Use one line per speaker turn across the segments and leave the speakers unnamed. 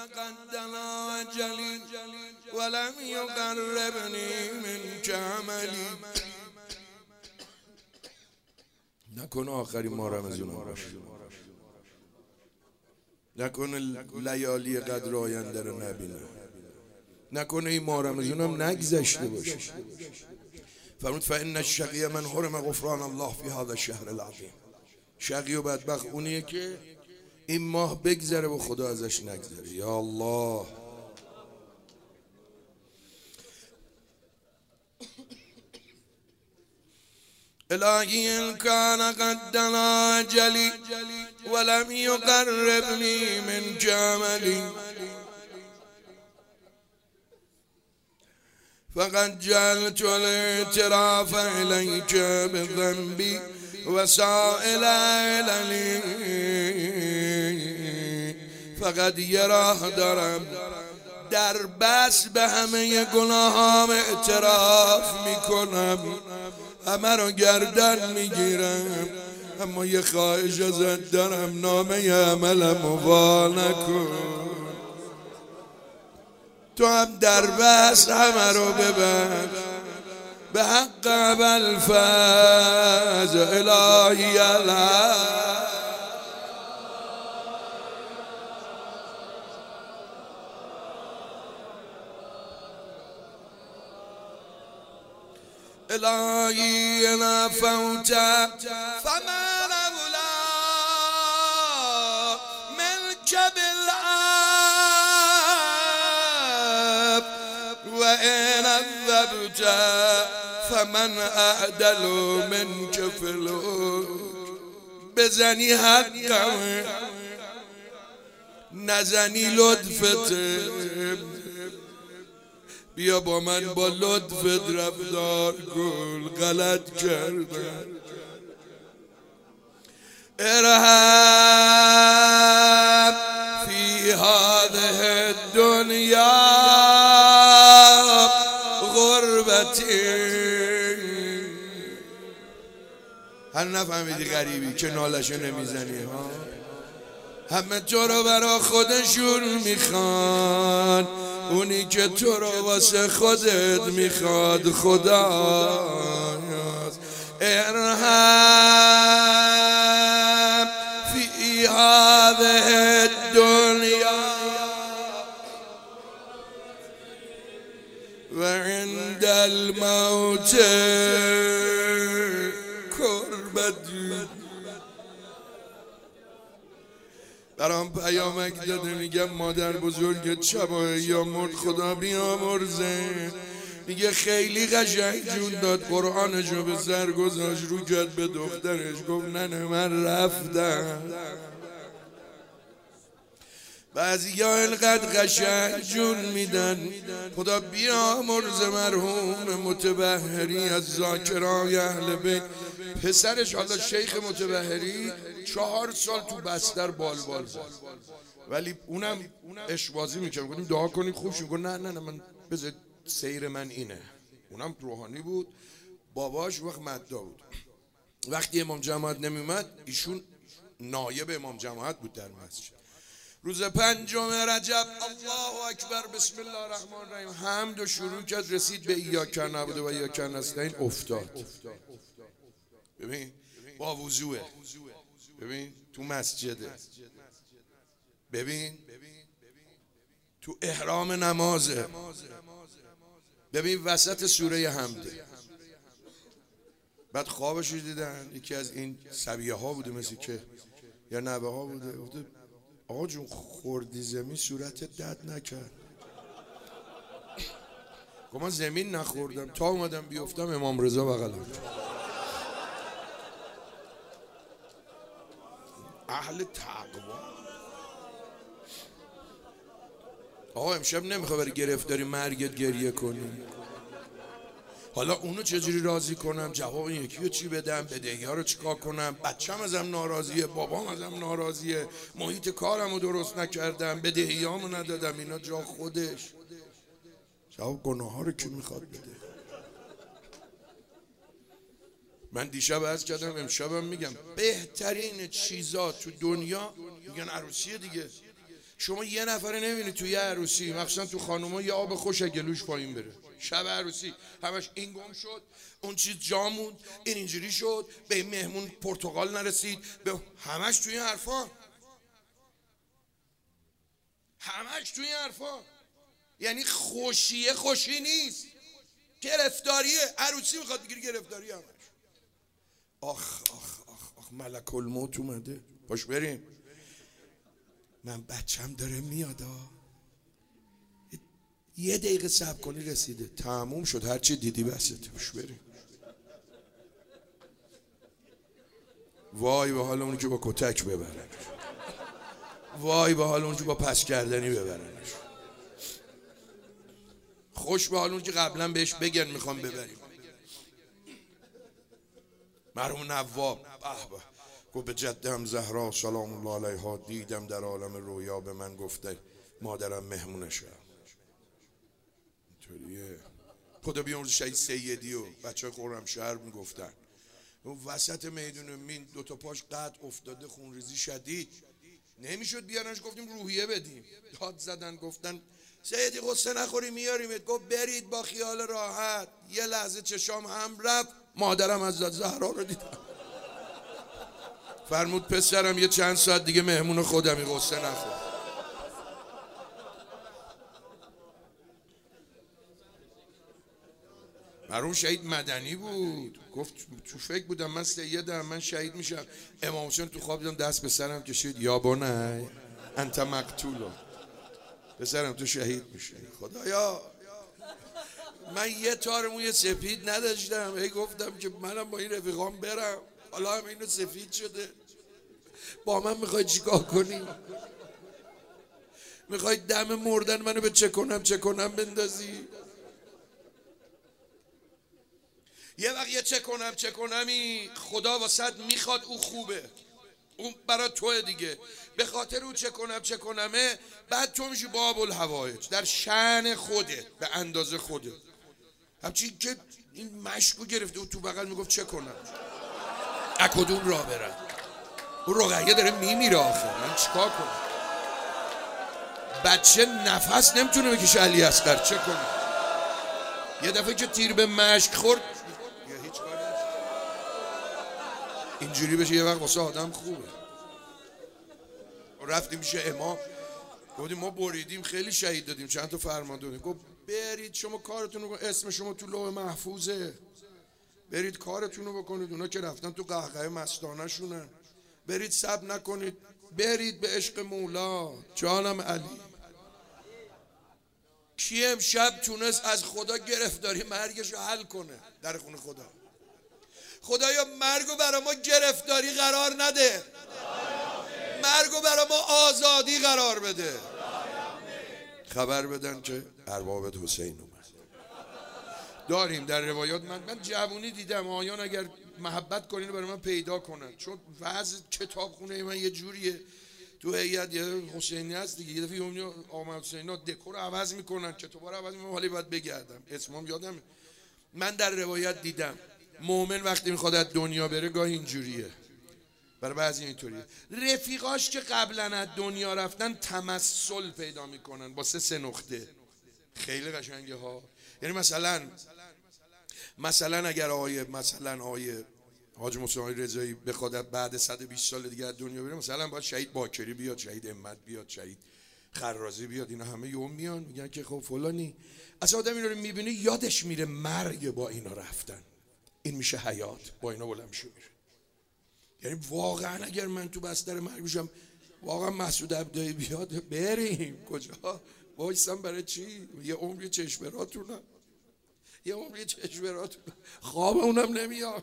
قد دنا اجلی ولم یقربنی منک عملی. نکنه آخرین ماه رمضان باشه، نکنه لیالی قدر آینده رو نبینه، نکنه این ماه رمضان هم نگذشته باشه. فرمود فإن الشقی من حرم غفران الله فی هذا الشهر العظیم. شقی و بدبخت اونیه که این ماه بگذره و خدا ازش نگذره. یا الله. الهی ان کان قد دنا اجلی ولم یقربنی منک عملی فقد جعلت الاعتراف الیک بذنبی وسائل عللی. فقط یه راه دارم، در بس به همه گناهام اعتراف میکنم، همه رو گردن میگیرم، اما یه خواهش ازت دارم، نامه عملم وا نکن. تو هم در بس همه رو ببخش به حق ابوالفضل الهی الحق. الهی ان فوت فمن اولا منک بالعب و ان عذبت فمن اعدل منک فی الحکم. بزنی حقم نزنی لطفت، بیا با من با لطفت رفتار کن، غلط کردم. ارحم فی هذه الدنیا غربتی. هر نفهمیدی غریبی که نالشو نمیزنی ها؟ همه تو رو برا خودشون میخوان، اونی که تو رو واسه خودت میخواد خداست. ارحم فی هذه الدنیا و عند الموت کربتی. برام پیامک داده میگم مادر بزرگت شبای یا مرد خدا بیامرزه. میگه خیلی قشنگ جون داد، قرآنشو به سر گذاشت، رو کرد به دخترش گفت ننه من رفتم. بعضی ها اینقدر قشنگ جون میدن. خدا بیامرز مرحوم متبحری از ذاکرای اهل بیت. پسرش حالا شیخ متبحری 4 سال تو بستر بال زد، ولی اونم اشبازی میکنه. گفتیم دعا کنید خوب شد. گفت نه من بذار سیر من اینه. اونم روحانی بود، باباش وقت مدعا بود. وقتی امام جماعت نمیومد ایشون نایب امام جماعت بود در مسجد. روز 5 رجب الله اکبر بسم الله الرحمن الرحیم حمد و شروع کرد، رسید به ایاک نعبد و ایاک نستعین افتاد. ببین با وضوء، ببین تو مسجده، ببین تو احرام نمازه، ببین وسط سوره حمده. بعد خوابش دیدن یکی از این صبیه ها بوده، مثل که یا نوه ها بوده. آقا جون خوردی زمین صورتت درد نکرد؟ گفت من زمین نخوردم، تا اومدم بیفتم امام رضا بغلم. اهل تقوا. آقا امشب نمیخوای برای گرفتاری مرگت گریه کنی؟ حالا اونو چجوری راضی کنم؟ جواب این یکی رو چی بدم؟ بدهی ها رو چیکار کنم؟ بچم ازم ناراضیه، بابام ازم ناراضیه، محیط کارم رو درست نکردم، بدهی هامو ندادم. اینا جا خودش. جواب گناه ها رو کی میخواد بده؟ من دیشب عرض کردم، امشبم میگم بهترین چیزا تو دنیا، میگن عروسیه دیگه، شما یه نفره نمیبینی توی عروسی، مخصوصا تو خانوما، یه آب خوش گلوش پایین بره شب عروسی، همش این گم شد، اون چیز جا موند، این اینجوری شد، به این مهمون پرتقال نرسید، به همش توی این حرفا، همش توی این حرفا. یعنی خوشیه خوشی نیست، گرفتاریه. عروسی میخواد بگیری گرفتاری همش. آخ آخ آخ آخ ملک الموت اومده، باش بریم. من بچم داره میاد، یه دقیقه صبر کنی رسیده، تموم شد، هرچی دیدی بسته، باش بریم. وای به حال اونی که با کتک ببرن، وای به حال اونی که با پس کردنی ببرنش، خوش به حال اونی که قبلا بهش بگن میخوام ببریم. مرحوم نواب به گفت به جدم زهرا سلام الله علیها دیدم در عالم رویا، به من گفته مادرم مهمونشه. اینطوریه. خدا بیامرز شهید سیدی و بچه های خرمشهر میگفتن اون وسط میدون مین دوتا پاش قطع افتاده، خونریزی شدید، نمیشد بیارنش، گفتیم روحیه بدیم، داد زدن گفتن سیدی قصه نخوری میاریمت. گفت برید با خیال راحت. یه لحظه چشام هم رفت، مادرم از زهرا رو دیدم. فرمود پسرم یه چند ساعت دیگه مهمون خودمی، قصه نخور. مرحوم شهید مدنی بود، گفت تو فکر بودم من سیدم، من شهید میشم. امام حسین تو خواب دیدم دست به سرم کشید، یا بنی انت مقتول، پسرم تو شهید میشی. خدایا من یه تار موی سفید نداشتم، هی گفتم که منم با این رفیقام برم، حالا هم اینو سفید شده، با من میخوای چیکار کنی؟ میخوای دم مردن منو به چه کنم بندازی؟ یه وقت یه چه کنمی خدا واسط میخواد، او خوبه، اون برای توه دیگه، به خاطر او چه کنمه، بعد تو میشی باب الحوائج در شأن خودت به اندازه خودت. همچین که این مشکو گرفته و تو بغل میگفت چه کنم، اکدوم را برم، اون رقیه داره میمیره آخر، من چیکار کنم؟ بچه نفس نمیتونه بکشه علی اصغر، چه کنم؟ یه دفعه که تیر به مشک خورد یا هیچ کاری نیست. اینجوری بشه یه وقت واسه آدم خوبه. رفتیم میشه امام، گفتیم ما بریدیم خیلی شهید دادیم، چند تا فرمان دادیم. گفت برید شما کارتون رو، اسم شما تو لوح محفوظه، برید کارتون رو بکنید، اونا که رفتن تو قهقه مستانه شونن، برید صبر نکنید، برید به عشق مولا جانم علی. کی امشب تونست از خدا گرفتاری مرگش رو حل کنه در خونه خدا؟ خدایا مرگو برا ما گرفتاری قرار نده، مرگو برا ما آزادی قرار بده. خبر بدن که ارباب حسین اومد. داریم در روایات، من جوونی دیدم آیان اگر محبت کنین برای من پیدا کنن، چون وضع کتابخونه من یه جوریه، تو هیئت یه حسینی هست دیگه، یه دفعه آقا حسینا دکور عوض میکنن، کتابا رو عوض میکنن، حالا باید بگردم اسمم یادم. من در روایت دیدم مومن وقتی میخواد از دنیا بره گاهی اینجوریه، برای بعضی اینطوریه، رفیقاش که قبلا از دنیا رفتن تمثل پیدا میکنن با سه نقطه، خیلی قشنگه ها. یعنی مثلا اگر آقای حاج مصطفی رضایی بخواد بعد 120 سال دیگه از دنیا بره، مثلا باید شهید باکری بیاد، شهید همت بیاد، شهید خرازی بیاد، اینا همه یوم میان میگن که خب فلانی. اصلا آدم اینا رو میبینه یادش میره مرگ با اینا رفتن، این میشه حیات، با اینا بلند میشه میره. یعنی واقعا اگر من تو بستر مرگ بشم، واقعا مسعود عبدایی بیاد، بریم کجا؟ وایسم برای چی؟ یه عمری چشمراتونم، یه عمری چشمراتونم، خواب اونم نمیاد.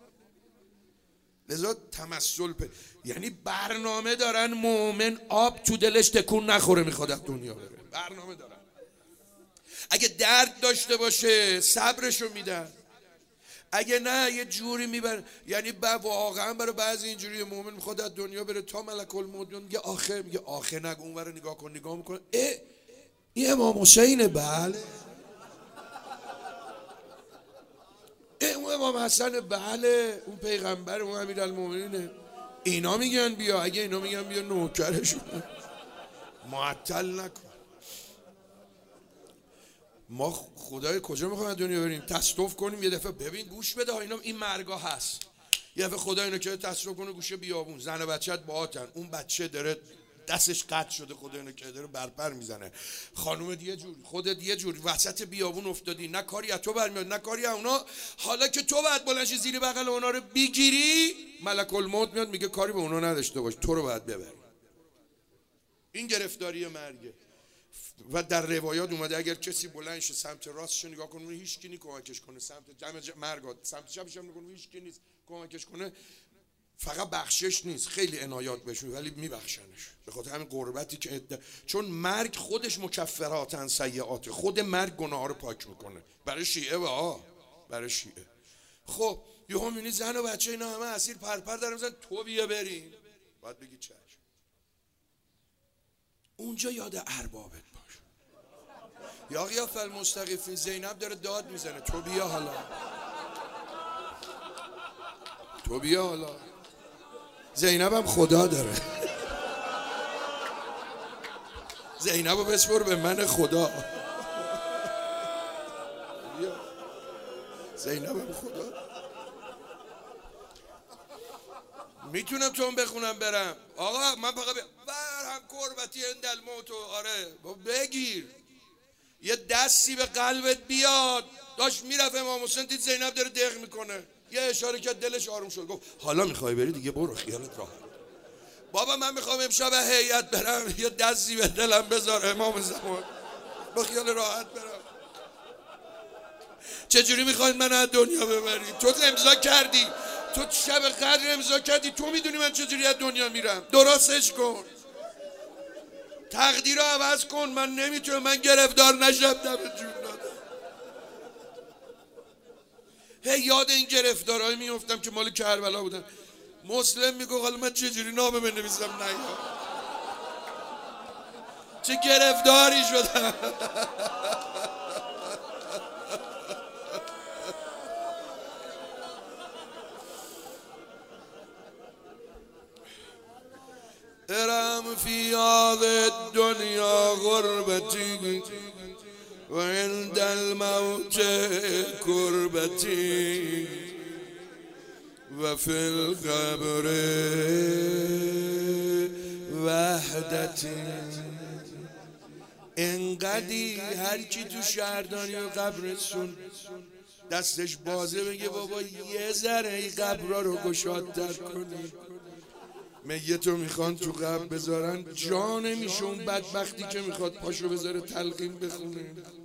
لذا تمثل یعنی برنامه دارن مومن آب تو دلش تکون نخوره میخواد از دنیا بره، برنامه دارن. اگه درد داشته باشه صبرشو میدن، اگه نه یه جوری میبرن. یعنی واقعا برای بعضی اینجوری مومن میخواد از دنیا بره تا ملک الموت میگه آخه نگو، اون رو نگاه کن، نگاه میکنه این امام حسینه، بله اون امام حسن، بله اون پیغمبر، اون امیرالمومنینه. اینا میگن بیا، اگه اینا میگن بیا نوکرشون، معطل نکن. ما خدای کجا میخوایم دنیا بریم؟ تصادف کنیم یه دفعه ببین گوش بده اینا، این مرگا هست. یه دفعه خدا اینو که تصادف کنه گوشه بیابون، زن و بچه‌ت باهاتن، اون بچه داره دستش قطع شده، خدا اینو که داره برپر میزنه، خانومت یه جور، خودت یه جور، وسط بیابون افتادی، نه کاری از تو برمیاد نه کاری از اونا. حالا که تو باید بلنشی زیر بغل اونا رو بگیری، ملک الموت میاد میگه کاری به اونا نداشته باش، تو رو باید ببری. این گرفتاری مرگه. و در روایات اومده اگر کسی بلند شه سمت راستش نگاه کنه هیچ کی نیست کمکش کنه، سمت مرگ سمت چپش هم نگاه کنه هیچ کی نیست کمکش کنه، فقط بخشش نیست، خیلی عنایات بهش ولی میبخشنش، به خاطر همین قربتی که چون مرگ خودش مکفراتن سیئات، خود مرگ گناه ها رو پاک میکنه. برای شیعه برای شیعه. خب یهو میبینی زن و بچه اینا همه اسیر پرپر در میزنن، تو بیا بریم، باید بگی چشم. اونجا یاد اربابت باش. یا غیاث المستغیثین، زینب داره داد میزنه، تو بیا حالا، تو بیا حالا. زینب هم خدا داره. زینب رو بسپر به من خدا. زینب هم خدا. میتونم چون بخونم برم آقا، من فقط برهم کربتی اندل موتو. آره بگیر یه دستی به قلبت بیاد. داشت میرفت امام حسین دید زینب داره دق میکنه، یه اشاره کرد دلش آروم شد، گفت حالا میخوای بری دیگه برو، خیالت راحت. بابا من میخوام امشب هیئت برم، یه دستی به دلم بذار امام زمان، با خیال راحت برم. چجوری میخواید من از دنیا ببرید؟ تو امضا کردی، تو شب قدر امضا کردی، تو میدونی من چجوری از دنیا میرم. درستش کن، تقدیر رو عوض کن. من نمیتونم، من گرفتار نشم دم جون دادم. هی یاد این گرفتارهای میفتم که مال کربلا بودن. مسلم میگه حالا من چجوری نامه بنویسم؟ نه چه گرفتاری شدم. ارم فی هذه الدنیا غربتی و عند الموت کربتی و فی القبر وحدتی. انقدی هر کی تو شهرداری و قبرستون دستش بازه بگه بابا یه ذره این قبرها رو گشادتر کنی. میتو میخوان تو قبر بذارن، جا نمیشه اون بدبختی که میخواد پاشو بذاره تلقین بخونه.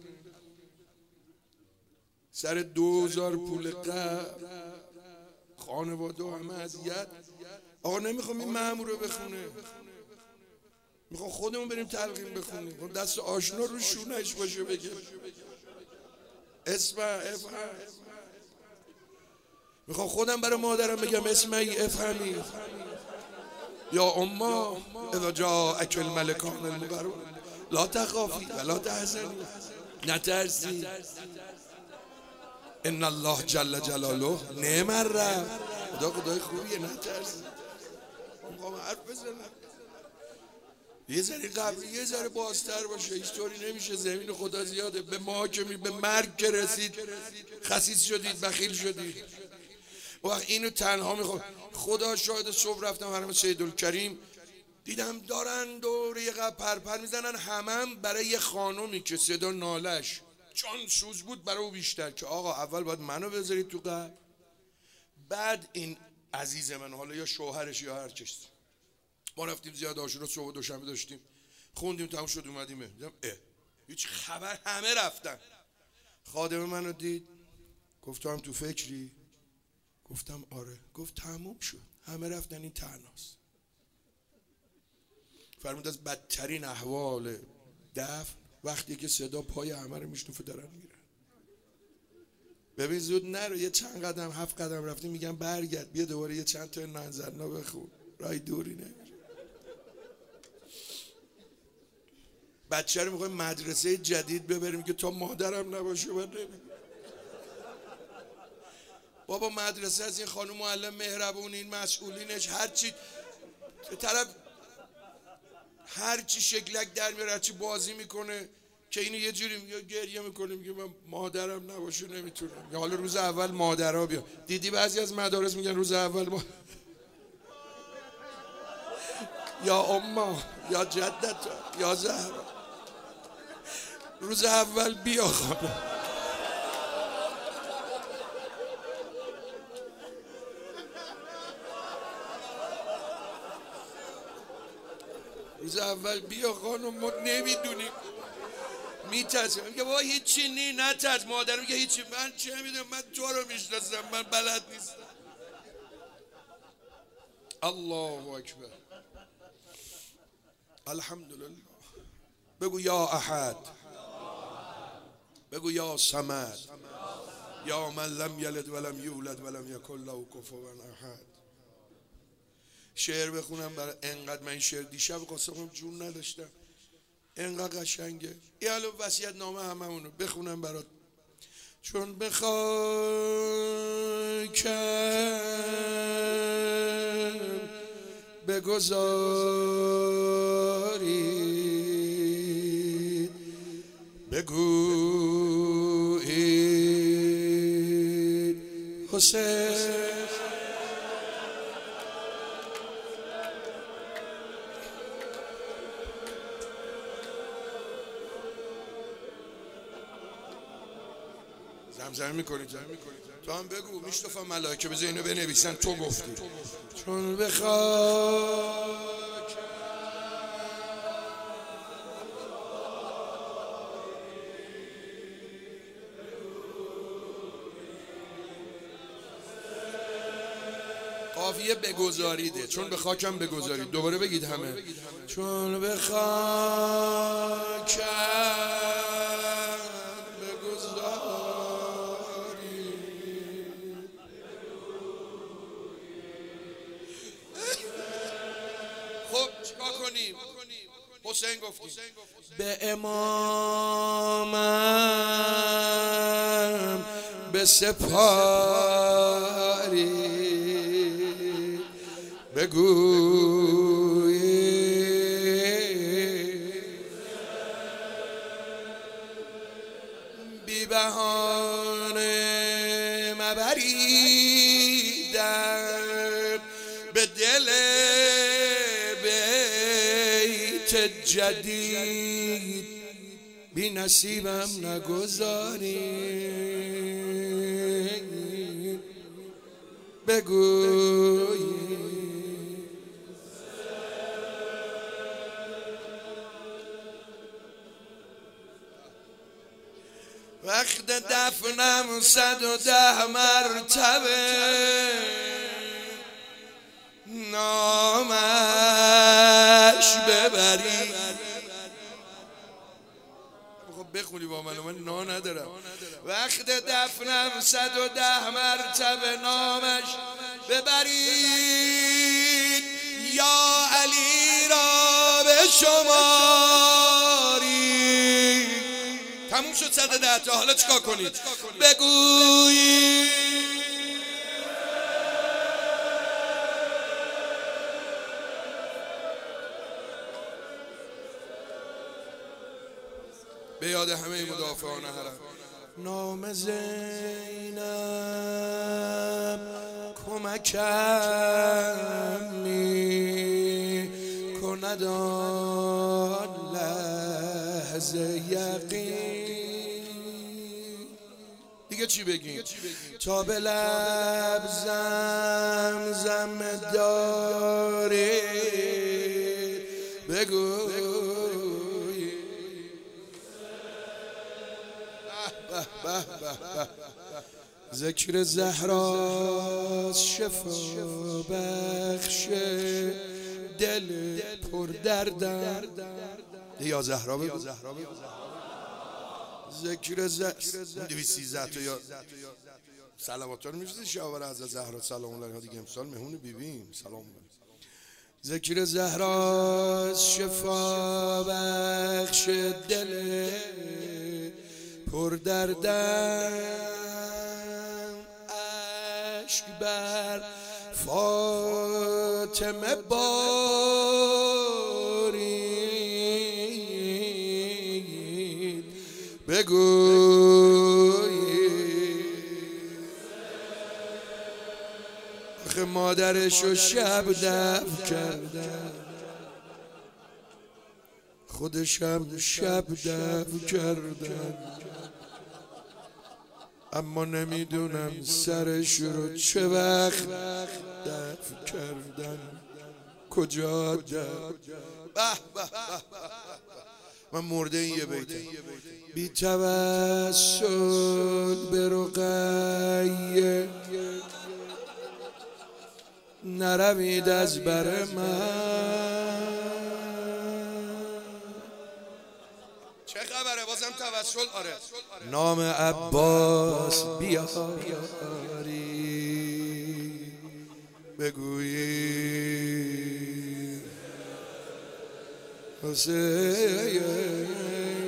سر 2000 پول قبر، خانواده همه اذیت. آقا نمیخوام این مأمور رو بخونه، میخوام خودمون بریم تلقین بخونیم، دست آشنا رو شونش باشه بگه اسم میخوام خودم برای مادرم بگم اسمعی افهمی یا اما اذا جاءک الملکان المقربون لا تخافی ولا تحزنی، نترسی، ان الله جل جلاله نعم الرب، خدای خوبیه، نترسی. میخوام حرف بزنم یه ذره قبل یه ذره بازتر باشه، هیچ طوری نمیشه. زمین خدا زیاده، به ما که به مرگ که رسید خسیس شدید، بخیل شدید. وقت اینو تنها میخوام. خدا شاهد، صبح رفتم حرم سیدالکریم، دیدم دارن دور یه قبر پرپر میزنن، همم برای یه خانومی که صدا نالش چون سوز بود برای او بیشتر، که آقا اول باید منو بذارید تو قبر، بعد این عزیز من، حالا یا شوهرش یا هر کس. ما رفتیم زیاد عاشورا، صبح دوشنبه داشتیم، خوندیم تموم شد اومدیم، دیدم هیچ خبر، همه رفتن. خادم منو دید، گفت تو هم تو فکری؟ گفتم آره. گفت تموم شد، همه رفتن، این تنهاست. فرمود از بدترین احوال دفن وقتی که صدا پای همه رو میشنوفه دارن میرن. ببین زود نرو، یه چند قدم 7 قدم رفتیم میگم برگرد، بیا دوباره یه چند تا ننزرنا بخون، رای دوری نمیره. بچه رو میخوایم مدرسه جدید ببریم که تا مادرم نباشه من نمیدونم. بابا مدرسه از این خانم معلم مهربون، این مسئولینش، هرچی طرف هر چی شکلک در میاره، هر چی بازی میکنه که اینو یه جوری میگه، گریه میکنه، میگه من مادرم نباشه نمیتونم. یا حالا روز اول مادرها بیا. دیدی بعضی از مدارس میگن روز اول یا اما یا جدت یا زهرا روز اول بیا خانم. روز اول بیا خانم، ما نمیدونیم. میترسیم، میگه بابا هیچی نی، نترس. مادر میگه هیچی، من چه میدونم، من تو رو میشناسم، من بلد نیستم. الله اکبر. الحمدلله. بگو یا احد، بگو یا صمد، یا من لم یلد ولم یولد ولم یکن له کفوا احد. شعر بخونم برای انقدر من این شعر دیشب قاسمم جون نداشتم، انقدر قشنگه. این حالا وصیت نامه هممونو بخونم برات. چون به خاکم بگذارید، بگویید حسین. زمزمه میکنید تو هم بگو. میشتفا ملائکه بذار اینو بنویسن تو گفتی. چون به خاک قافیه بگذاریده، چون به خاکم بگذارید. دوباره بگید همه. چون به خاکم حسین گفتیم به امامم بسپاری، بگویید بی بهانه مبریدم به دل جدید، بی نصیبم نگذارید، بگویید وقت دفنم 110 مرتبه نامش ببری. خب بخونی با من نا ندارم. وقت دفنم 110 مرتبه نامش ببرید، یا علی را به شماری. تموم شد 110 تا. حالا چیکار کنید؟ بگویید به یاد همه مدافعان حرم. نام زینب کمکم می کند آن لحظه یقین. دیگه چی بگیم؟ تا به لب زمزم داری، بگو ذکر زهراست شفا بخش دل پر دردم. یا زهرا بگو. ذکر زهرا 213 تا یا صلوات رو میفرستی شاور از زهرا سلام الله دیگه. امسال مهمون بیبیم سلام. ذکر زهراست شفا بخش دل پر دردم، عشق بر فاطمه باری، بگوی آخه مادرشو شب دفن کردن، خودشم شب دفن کردن، اما نمیدونم سرش رو چه وقت دفن کردن، کجا دفن. من مرده این یه بیتم. بی توسل به رقیه نروید از بر من. چه خبره بازم توسل؟ آره نام عباس بیاری بگویی حسین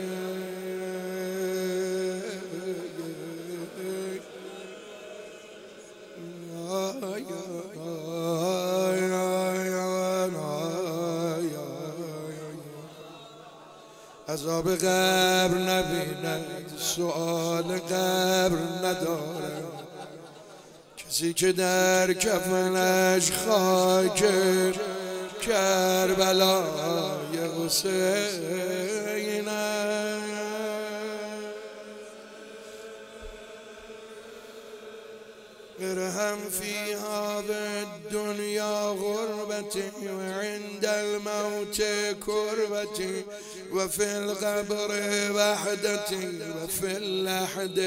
عذاب قبر نبیند، سؤال قبر ندارد، کسی که در کفنش خاک کربلای حسین ارحم فيها بالدنيا غربتي وعند الموت كربتي وفي القبر وحدتي وفي اللحد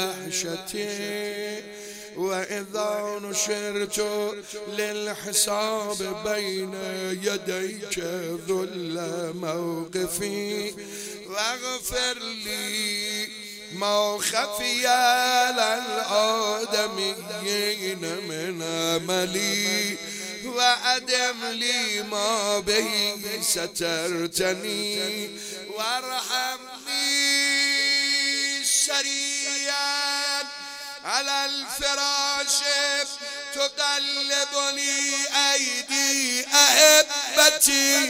وحشتي وإذا نشرت للحساب بين يديك ذل موقفي واغفر لي ما خفي على الآدميين من عملي وعدم لي ما به سترتني وارحمني سريعا على الفراش تقلبني أيدي أحبتي.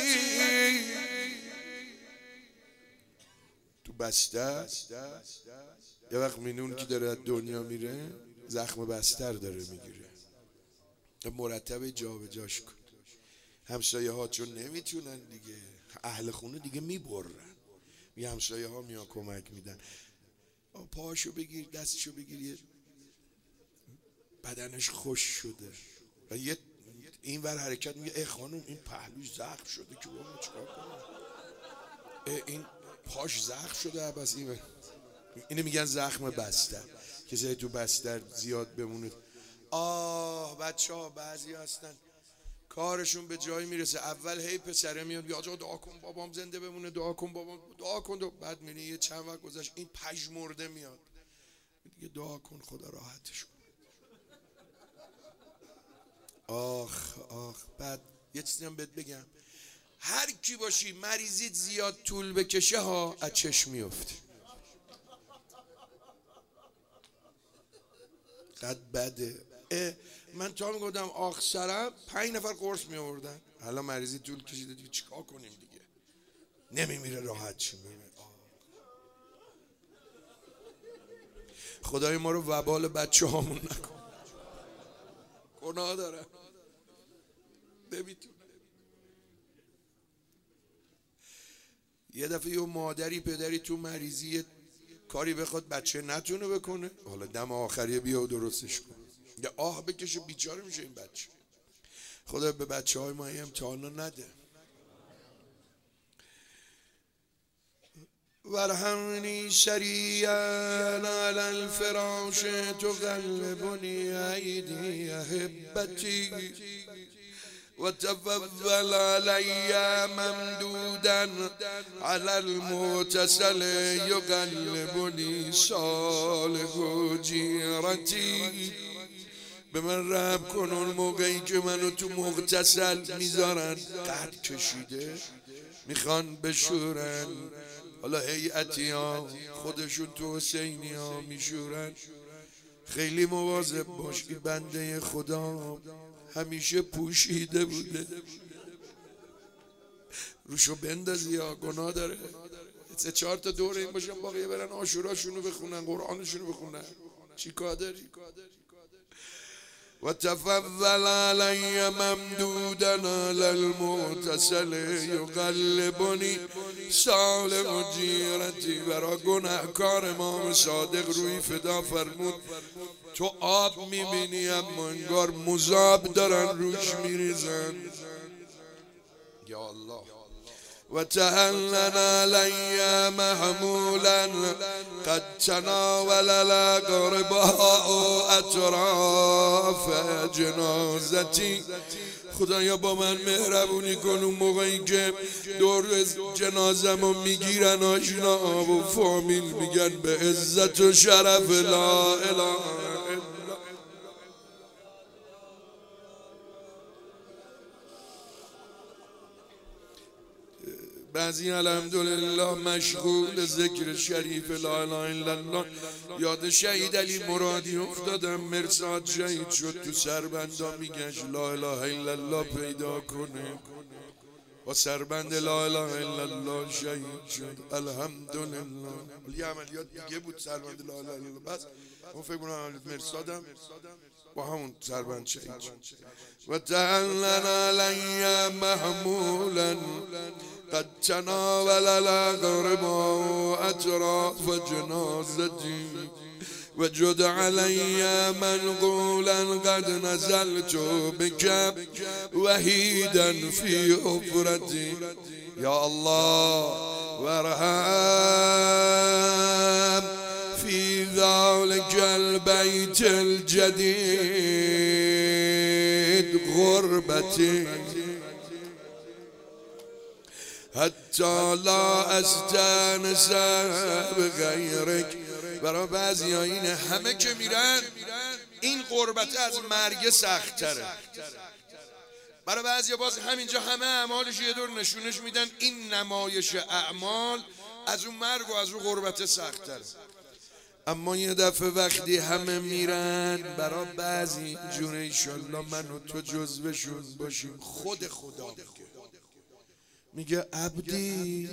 تو بسته یه وقت مینون که داره از دنیا میره زخم بستر داره میگیره، مرتب جا به جاش کن. همسایه ها چون نمیتونن دیگه، اهل خونه دیگه میبرن، یه همسایه ها میان کمک میدن، پاهاشو بگیر دستشو بگیر، بدنش خوش شده و یه این ور حرکت میگه ای خانم این پهلوش زخم شده که بابا چیکار کنم، این پاش زخم شده، بس اینو میگن زخم بستر. کسی تو بستر زیاد بمونه. بچه ها بعضی هستن کارشون به جایی میرسه اول هی پسره میاد یا دعا کن بابام زنده بمونه، دعا کن بابام، دعا کن، بعد میبینی یه چند وقت گذشت این پژمرده میاد دیگه دعا کن خدا راحتش کن. بعد یه چیزی هم بهت بگم، هر کی باشی مریضیت زیاد طول بکشه ها از چشم میفته، قد بده. من تا میگفتم سرم 5 نفر قرص می آوردن، حالا مریضی طول کشیده دیگه چیکار کنیم دیگه، نمیمیره راحت چی میره. خدای ما رو وبال بچه هامون نکن، گناه دارن نمیتونه. یه دفعه یه مادری پدری تو مریضی کاری بخواد بچه نتونه بکنه، حالا دم آخریه بیا و درستش کن، یه آه بکشه بیچاره میشه این بچه. خدا به بچه های ما این امتحانا نده. وارحمنی سریعا علی الفراش تقلبنی ایدی احبتی وتفضل علی ممدودا علی المتصل یقلبنی صالح جیرتی. به من رحم کن اون موقعی که منو تو مغتسل میذارن قد کشیده میخوان بشورن، حالا هیئتی ها خودشون تو حسینی ها میشورن، خیلی مواظب باش، این بنده خدا همیشه پوشیده بوده، روشو بندازی یا گناه داره. سه چهار تا دوره این باشن، باقیه برن عاشوراشونو بخونن، قرآنشونو بخونن. چی کار داری؟ و تفضل علی ممدودا علی المتصل یقلبنی سالم جیرتی. برا گناهکار امام صادق روی فدا فرمود تو آب میبینی اما انگار مذاب دارن روش میریزن. یا الله. و تهلن علی محمولا قد تناول الاقرباء اطراف جنازتی. خدایا با من مهربونی کن اون موقعی که دور جنازمو میگیرن آشنا و فامیل میگن به عزت و شرف لا اله. بعضی الحمدلله مشغول ذکر شریف لا اله الا الله. یاد شهید علی مرادی افتادم، مرصاد شهید شد تو سربندا میگشت لا اله الا الله پیدا کنه، با سربند لا اله الا الله شهید شد. الحمدلله. یه عملیات دیگه بود سربند لا اله الا الله، بس اون فکر کنم عملیات مرصادم با همون سربند شهید شد. و تعلن علی محمولا قد تناول الاقرباء اطراف جنازتی و جد علی منقولا قد نزلت بك وحیدا فی حفرتی. یا الله وارحم فی ذلك البیت الجدید غربتی حتی لا استانس بغیرک. برای بعضی ها اینه همه که میرن این غربت از مرگ سخت تره. برای بعضی ها باز همینجا همه اعمالش یه دور نشونش میدن این نمایش اعمال از اون مرگ و از اون غربت سخت تره. اما یه دفعه وقتی همه میرن برای بعضی جونه ایشالله من و تو جزوشون باشیم. خود خدا میگه عبدی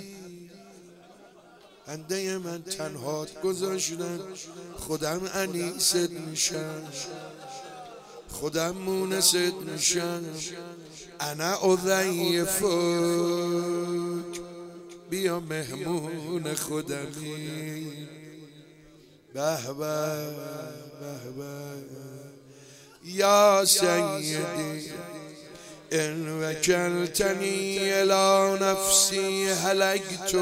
بنده من تنهات گذاشتن، خودم انیست میشم، خودم مونست میشم. انا اضیفک بیا مهمون خودمی. به به به به یا سیدی ان وکلتنی الی نفسی هلکت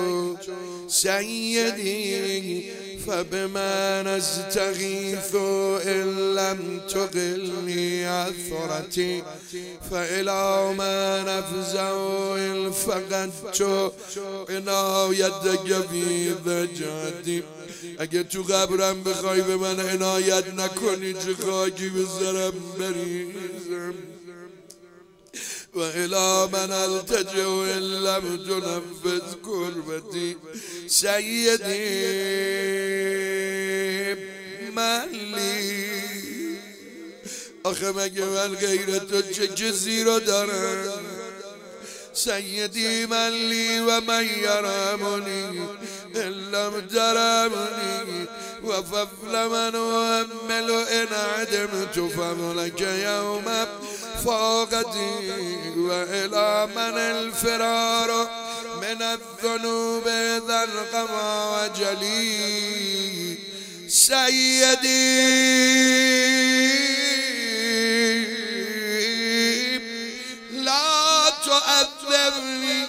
سیدی فبمن استغیث ان لم تقلنی عثرتی فالی من افزع ان فقدت عنایتک فی ضجعتی. اگه تو قبرم بخوای به من عنایت نکنی چه خاکی به سرم بریزم. و الی من التجئ ان لم تنفذ کربتی سیدی ملی. آخه مگه من غیر تو چه کسی رو دارم؟ سیدی ملی و من یرمونی ان لم ترمونی و فضل من وامل ان عدمت فضلک یوم فاقتی و الی من الفرار من الذنوب ذا القما وجلی سیدی لا تعذبنی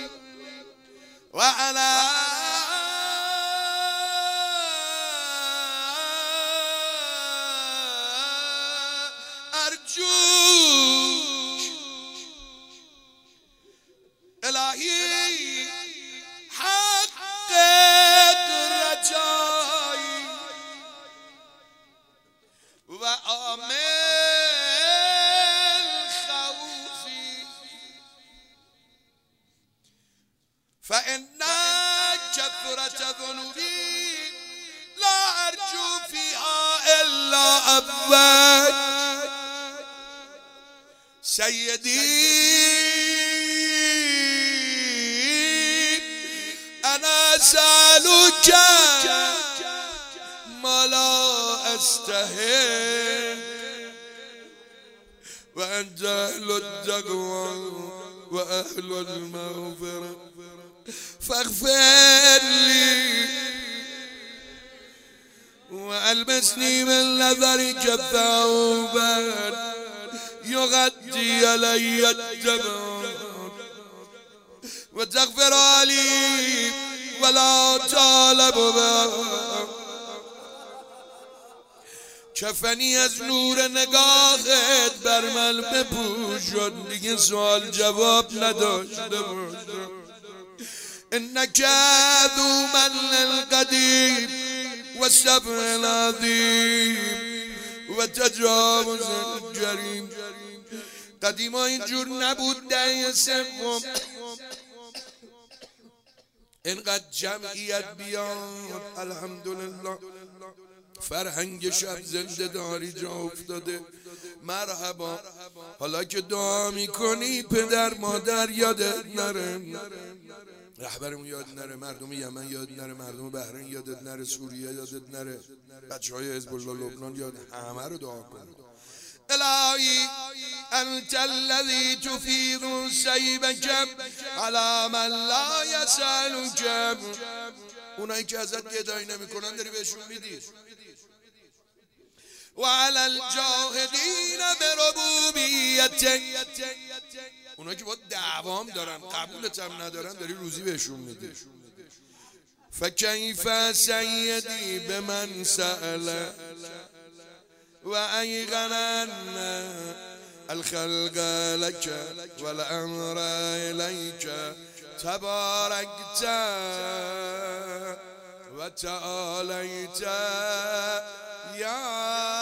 و انا الهی حقق رجایی و آمل خوفی فإن كثرت ذنوبی لا ارجو فيها الا ابوك سیدی انا أسألك ما لا أستحق وأنت أهل التقوى وأهل المغفرة فاغفر لي وألبسني من نظرك ثوبا يغطي علي الجبر وتغفر لي ولا طالب کفنی از نور نگاهت بر من بپوشون دیگه سوال جواب نداشته باشم انک ذو من القدیم و صبر العظیم و تجاوز الجریم. قدیما اینجور نبود دهه سوم اینقدر جمعیت بیاد الحمدلله فرهنگ شب زنده داری جا افتاده. مرحبا حالا که دعا میکنی پدر مادر یادت نره، رهبرمون یاد نره، مردم یمن یاد نره، مردم بحرین یادت نره، سوریه یادت نره، بچهای حزب الله لبنان یاد، همه رو دعا کن. الهی انت الذی تفیض سیبک علی من لا یسألک. اونایی که ازت گدایی نمیکنن داری بهشون میدی. و علی الجاهدین بربوبیتک، اونایی که با دعوام دارن قبولت هم ندارن داری روزی بهشون میدی. فکیف سیدی به من سأل و ایقنن الخلق لك والامر الیک تبارکت و تعالیت یا